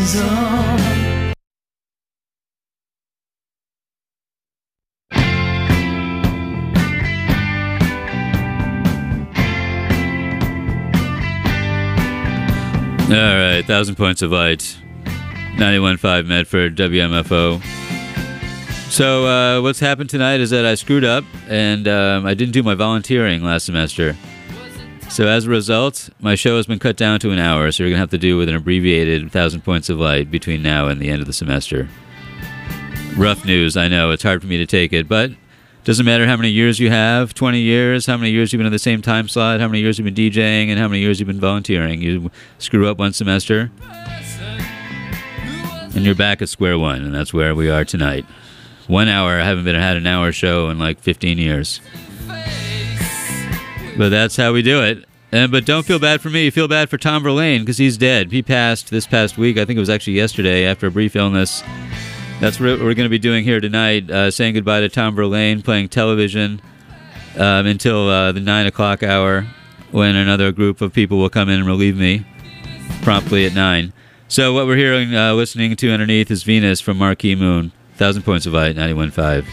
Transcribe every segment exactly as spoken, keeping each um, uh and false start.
zone. All right, Thousand Points of Light, ninety-one point five Medford, W M F O. So uh, what's happened tonight is that I screwed up, and um, I didn't do my volunteering last semester. So as a result, my show has been cut down to an hour, so you're going to have to do with an abbreviated Thousand Points of Light between now and the end of the semester. Rough news, I know, it's hard for me to take it, but doesn't matter how many years you have, twenty years, how many years you've been in the same time slot, how many years you've been DJing, and how many years you've been volunteering. You screw up one semester, and you're back at square one, and that's where we are tonight. One hour, I haven't been had an hour show in like fifteen years. But that's how we do it. And, but don't feel bad for me, feel bad for Tom Verlaine, because he's dead. He passed this past week, I think it was actually yesterday, after a brief illness. That's what we're going to be doing here tonight, uh, saying goodbye to Tom Verlaine, playing television um, until uh, the nine o'clock hour, when another group of people will come in and relieve me, promptly at nine. So what we're hearing, uh, listening to underneath is Venus from Marquee Moon, Thousand Points of Light, ninety-one point five.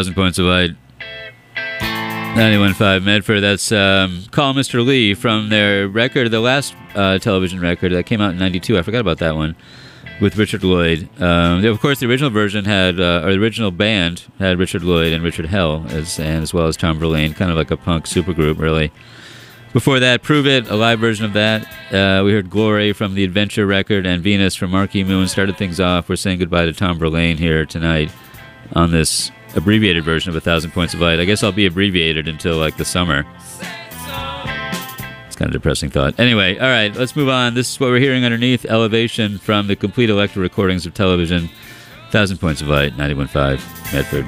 thousand Points of Light. ninety-one point five Medford. That's um, Call Mister Lee from their record, the last uh, television record that came out in ninety-two. I forgot about that one with Richard Lloyd. Um, of course, the original version had, uh, or the original band had Richard Lloyd and Richard Hell, as, and as well as Tom Verlaine, kind of like a punk supergroup, really. Before that, Prove It, a live version of that. Uh, we heard Glory from the Adventure record, and Venus from Marquee Moon started things off. We're saying goodbye to Tom Verlaine here tonight on this abbreviated version of A Thousand Points of Light. I guess I'll be abbreviated until like the summer. It's kind of a depressing thought. Anyway, all right, let's move on. This is what we're hearing underneath. Elevation from the complete electro recordings of television. A Thousand Points of Light, ninety-one point five Medford.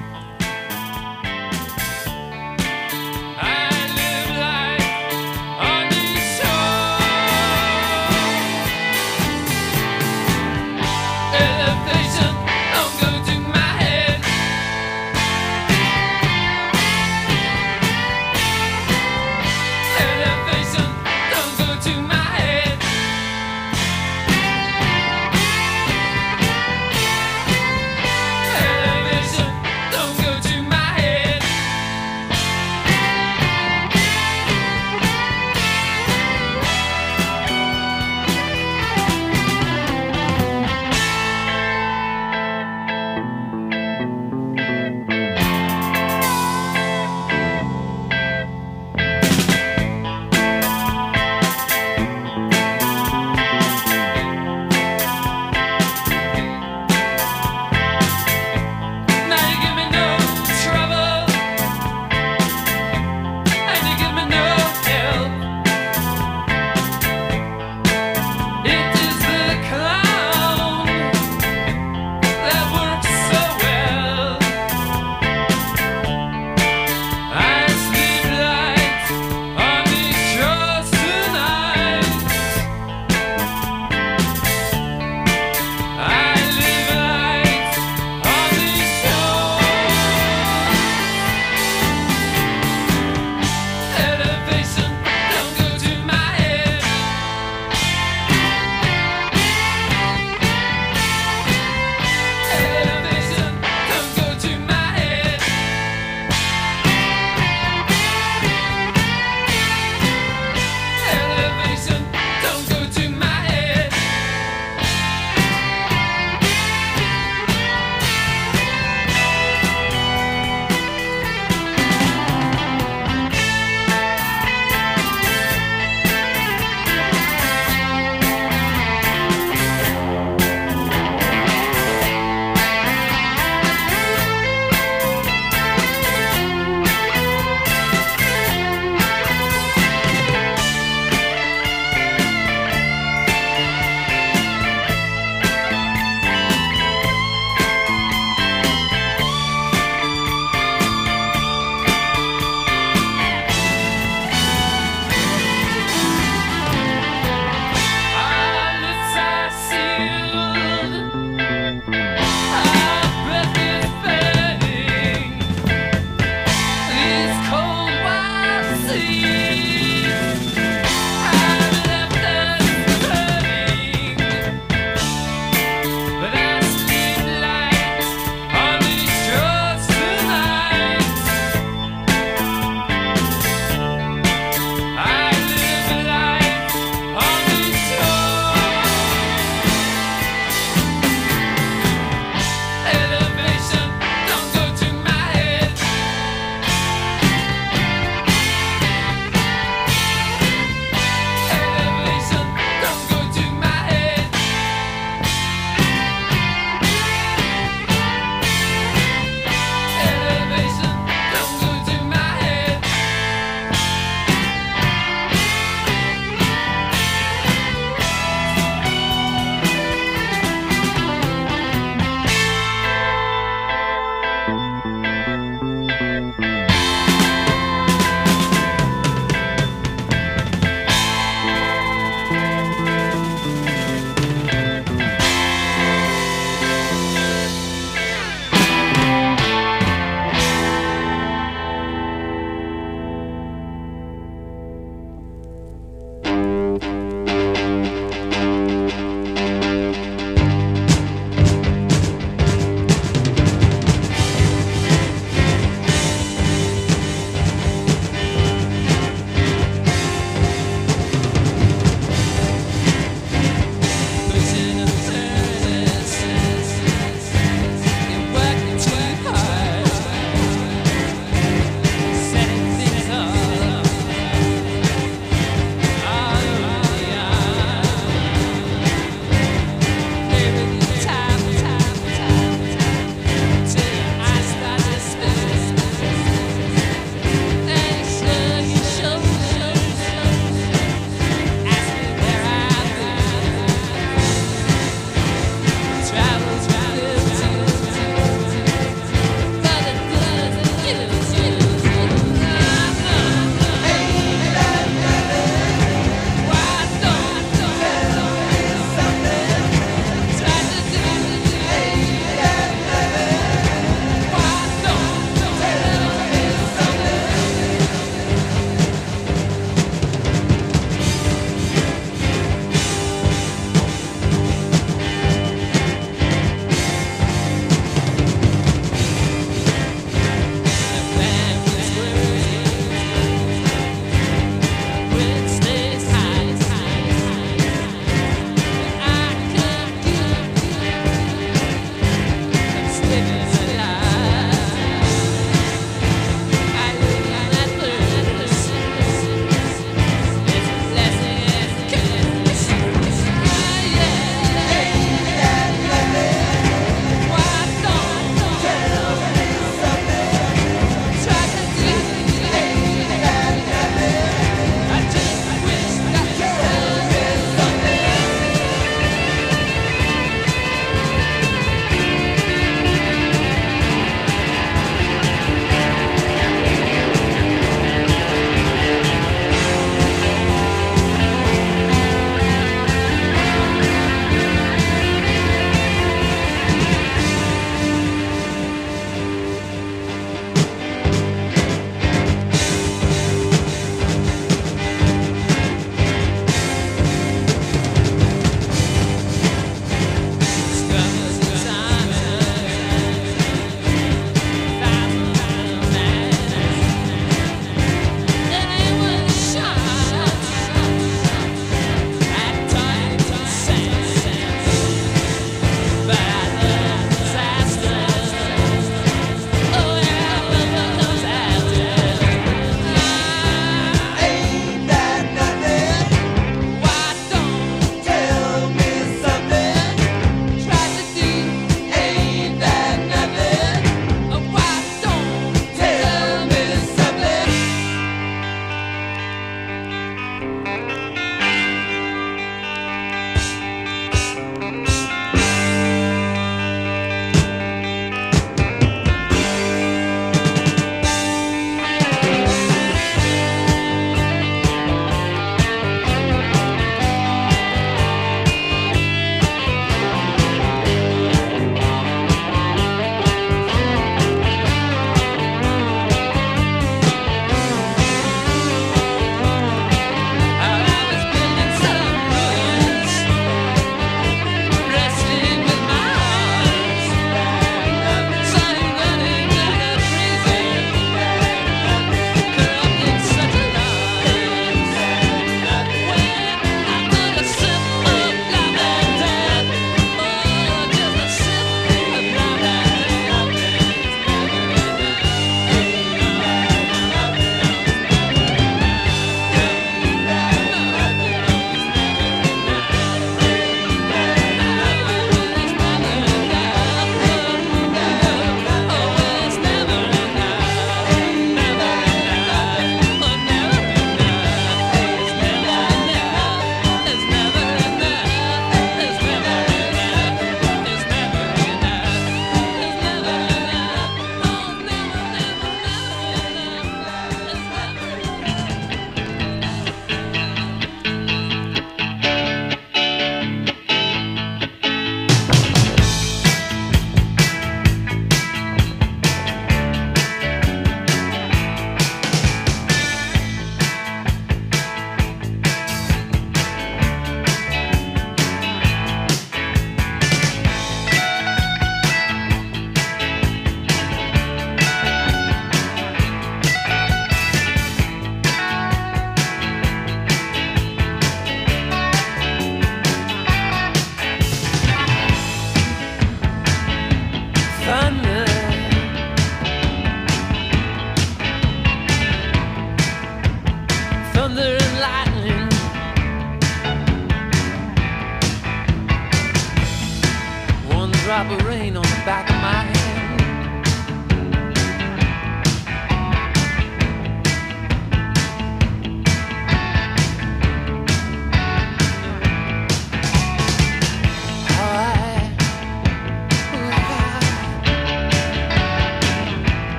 Don't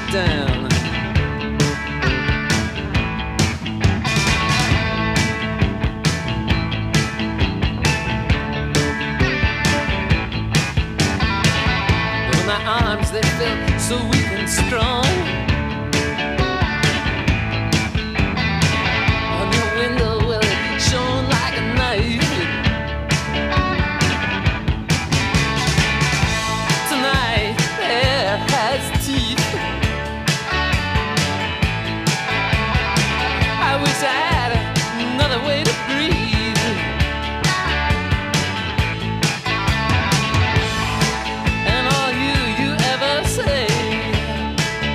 down. Well, my arms, they felt so weak and strong. On the window, well, it shone like a knife. Tonight, air has teeth. I wish I had another way to breathe. And all you, you ever say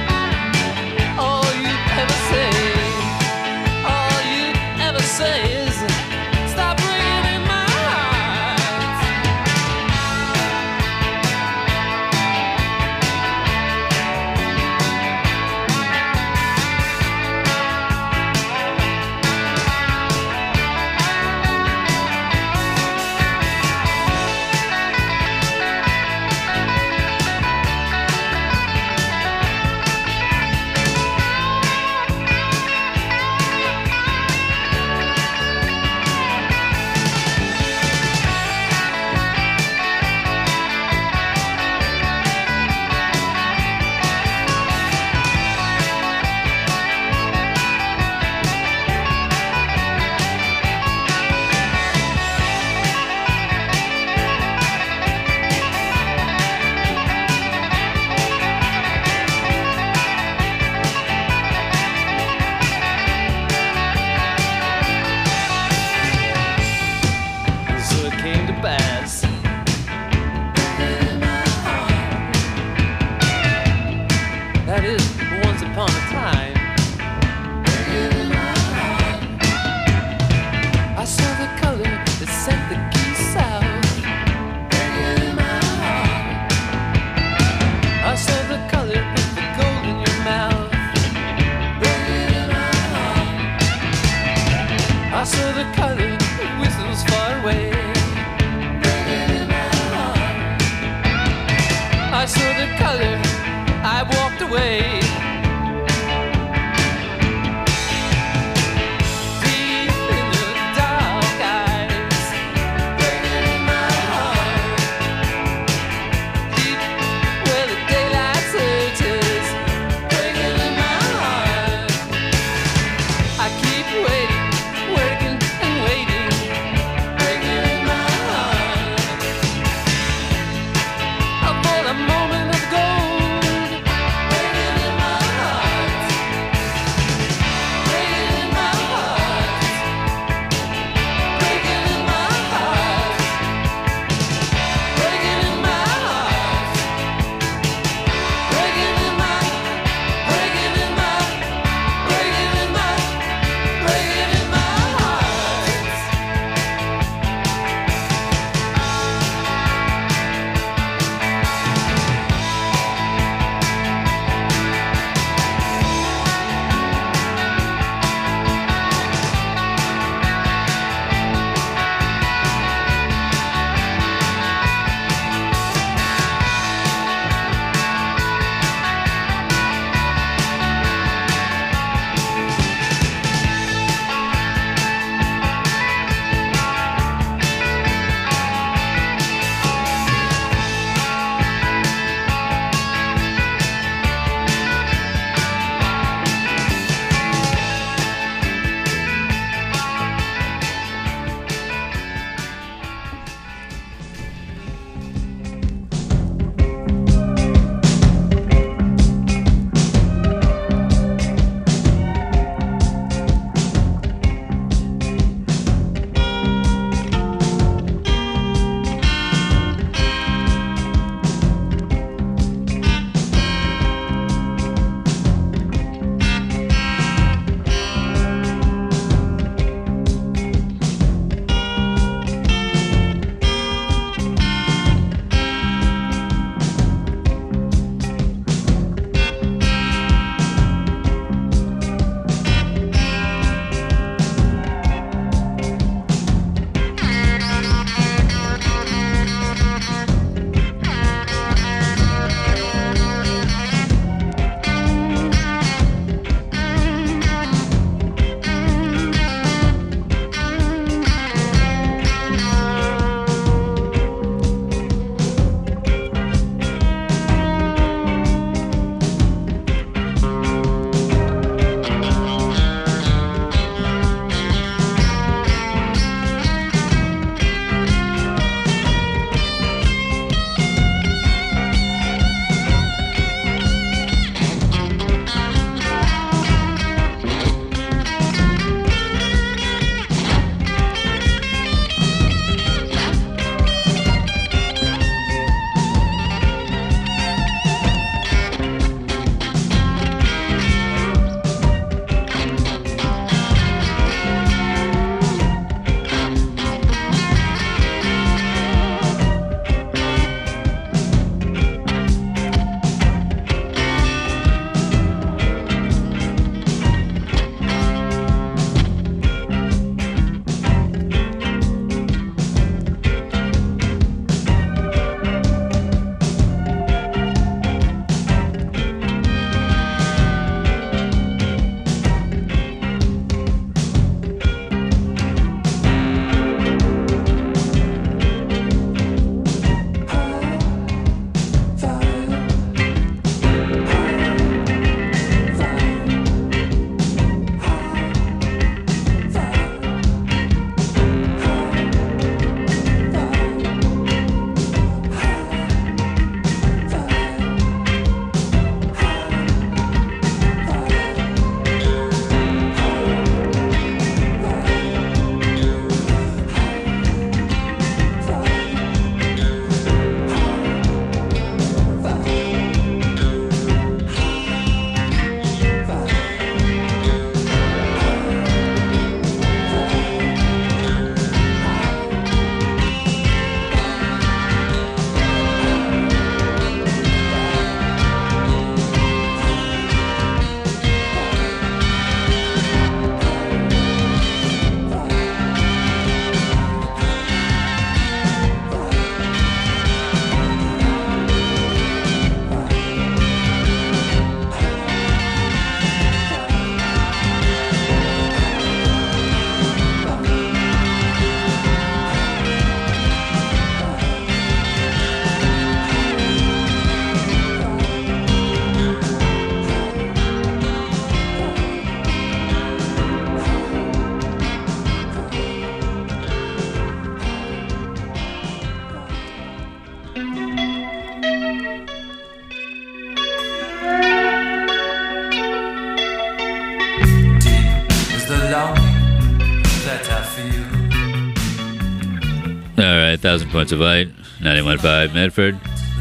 All right, Thousand Points of Light, ninety-one point five Medford.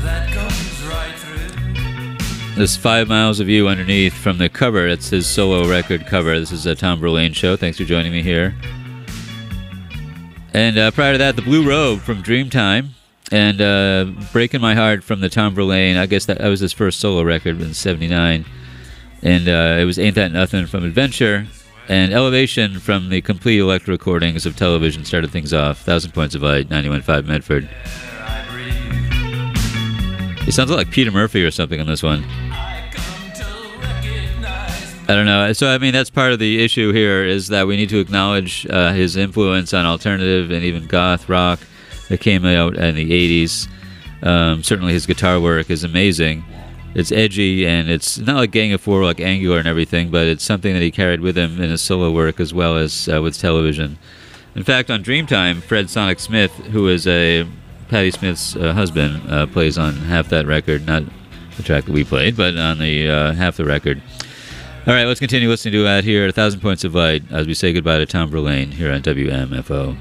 This Five Miles of You Underneath from the cover. It's his solo record cover. This is a Tom Verlaine show. Thanks for joining me here. And uh, prior to that, The Blue Robe from Dreamtime. And uh, Breaking My Heart from the Tom Verlaine. I guess that, that was his first solo record in seventy-nine. And uh, it was Ain't That Nothing from Adventure. And Elevation from the complete electro recordings of Television started things off. Thousand Points of Light, ninety-one point five Medford. He sounds like Peter Murphy or something on this one. I don't know. So, I mean, that's part of the issue here is that we need to acknowledge uh, his influence on alternative and even goth rock that came out in the eighties. Um, certainly his guitar work is amazing. It's edgy, and it's not like Gang of Four, like Angular and everything, but it's something that he carried with him in his solo work as well as uh, with Television. In fact, on Dreamtime, Fred Sonic Smith, who is a Patti Smith's uh, husband, uh, plays on half that record. Not the track that we played, but on the uh, half the record. All right, let's continue listening to that here at A Thousand Points of Light as we say goodbye to Tom Verlaine here on W M F O.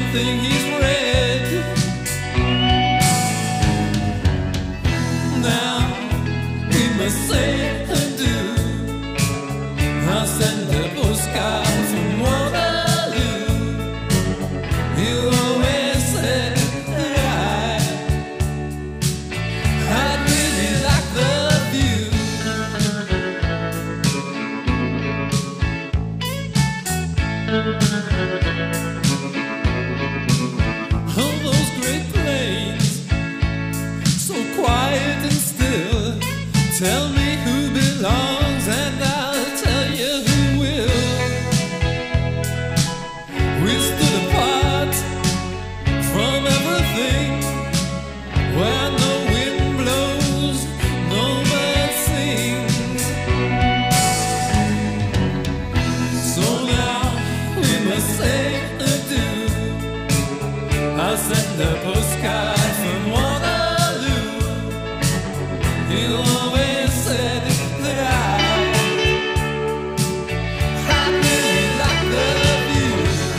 something he's read. Now we must say adieu. I'll send a postcard from Waterloo. You always said that I, I'd really like the view. All those great plains, so quiet and still. Tell me who belongs and I'll tell you who will. We stood apart from everything, where no wind blows, no bird sings. So now we must say adieu. I'll send a postcard from Waterloo. You always said that I, I really like the view.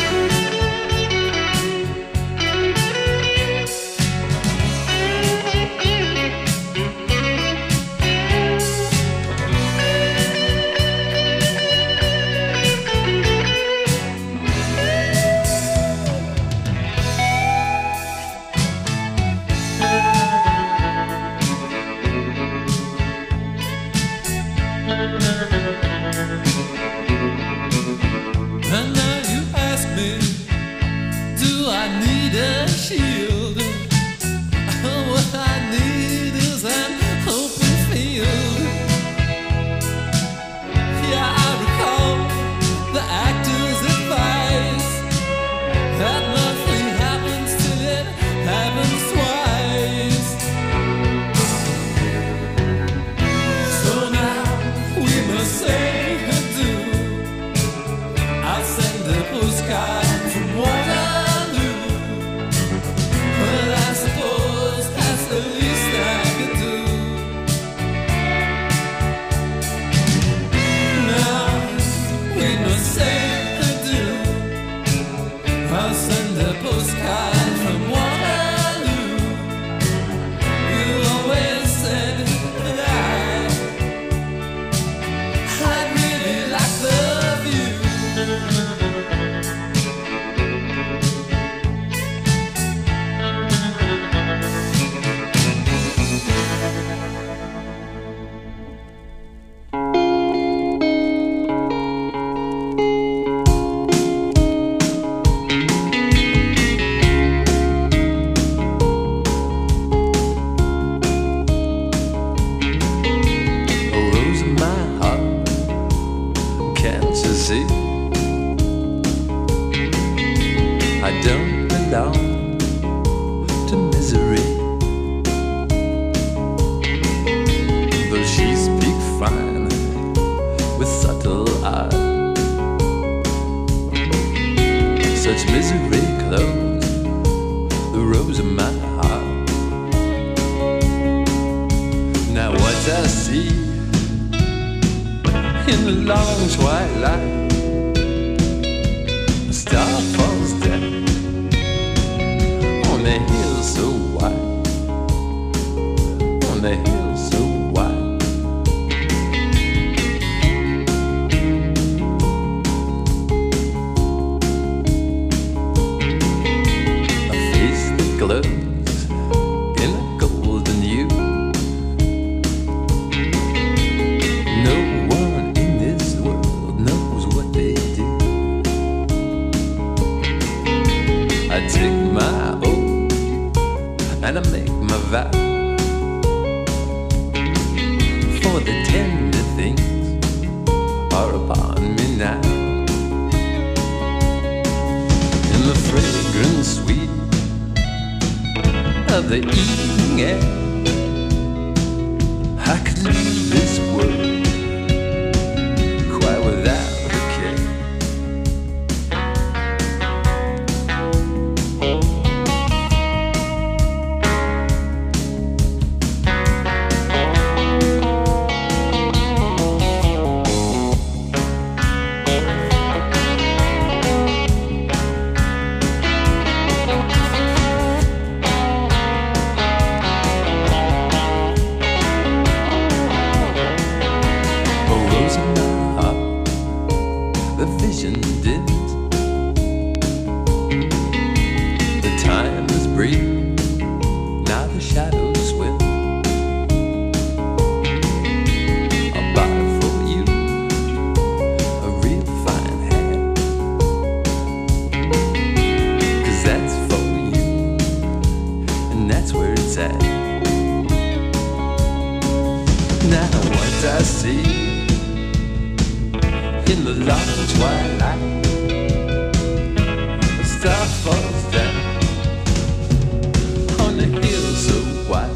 And now you ask me, do I need a shield? What I need is an open field. Yeah, I recall the actor's advice that nothing happens till it happens twice. So now we must say adieu. I'll send a postcard from Waterloo. Well, I suppose that's the least I could do. Now we must say adieu. I'll send a postcard from Waterloo. You always said that I, I'd really like the view. A rose in my heart, can't you see? I don't belong to misery, though she speaks fine with subtle art. Such misery clothes the rose in my heart. Now what I see in the long twilight, a star falls down on a hill so wide, on a hill so wide. A face that glows in a golden hue. No one in this world knows what they do. I take my oath and I make my vow, for the tender things are upon me now. In the fragrant sweet of the evening air, I could leave this world quite without a care. see in the long twilight. A star falls down on the hill so wide.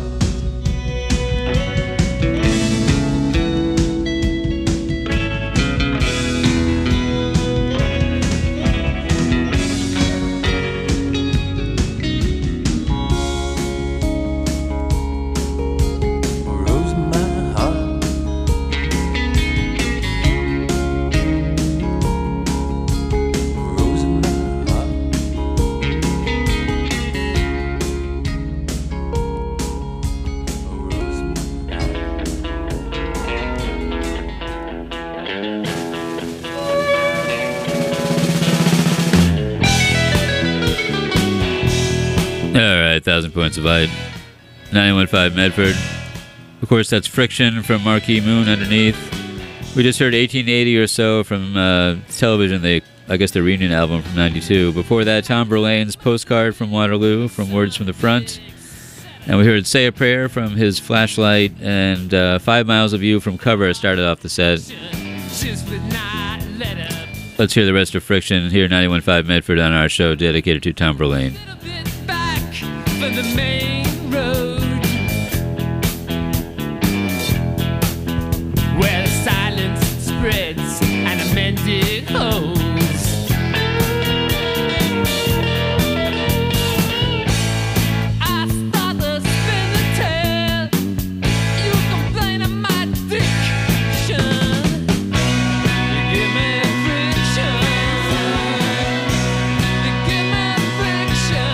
Thousand Points of Light, ninety-one point five Medford. Of course, that's Friction from Marquee Moon underneath. We just heard eighteen eighty or so from uh, television, they, I guess the reunion album from ninety-two. Before that, Tom Verlaine's Postcard from Waterloo from Words from the Front. And we heard Say a Prayer from his Flashlight, and uh, Five Miles of You from Cover started off the set. Let's hear the rest of Friction here, ninety-one point five Medford, on our show dedicated to Tom Verlaine. For the main road, where the silence spreads and a mended hose. I start to spin the tale. You complain of my diction. You give me friction. You give me friction.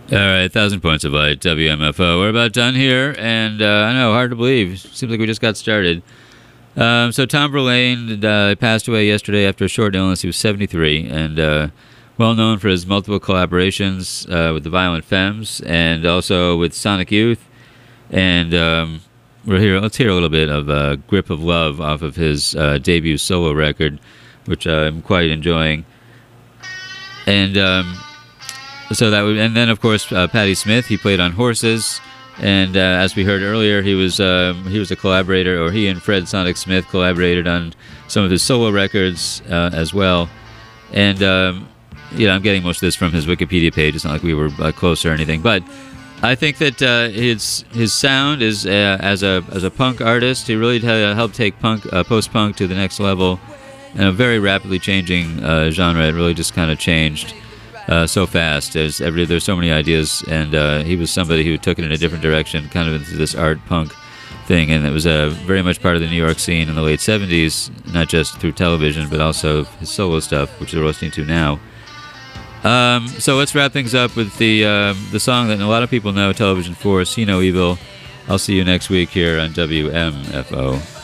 All right, thousand points of light, W M F O. We're about done here, and uh, I know, hard to believe. Seems like we just got started. Um, so Tom Verlaine uh, passed away yesterday after a short illness. He was seventy-three, and uh, well known for his multiple collaborations uh, with the Violent Femmes, and also with Sonic Youth. And um, we're here. Let's hear a little bit of uh, "Grip of Love" off of his uh, debut solo record, which I'm quite enjoying. And um, so that would, and then of course uh, Patti Smith. He played on Horses, and uh, as we heard earlier, he was um, he was a collaborator, or he and Fred Sonic Smith collaborated on some of his solo records uh, as well. And um, you know, I'm getting most of this from his Wikipedia page. It's not like we were uh, close or anything, but I think that uh, his his sound is uh, as a as a punk artist, he really uh, helped take punk uh, post punk to the next level, and a very rapidly changing uh, genre. It really just kind of changed. Uh, so fast. There's every there's so many ideas, and uh, he was somebody who took it in a different direction, kind of into this art punk thing, and it was uh, very much part of the New York scene in the late seventies, not just through television, but also his solo stuff, which we're listening to now. Um, so let's wrap things up with the um, the song that a lot of people know television for, "See No Evil." I'll see you next week here on W M F O.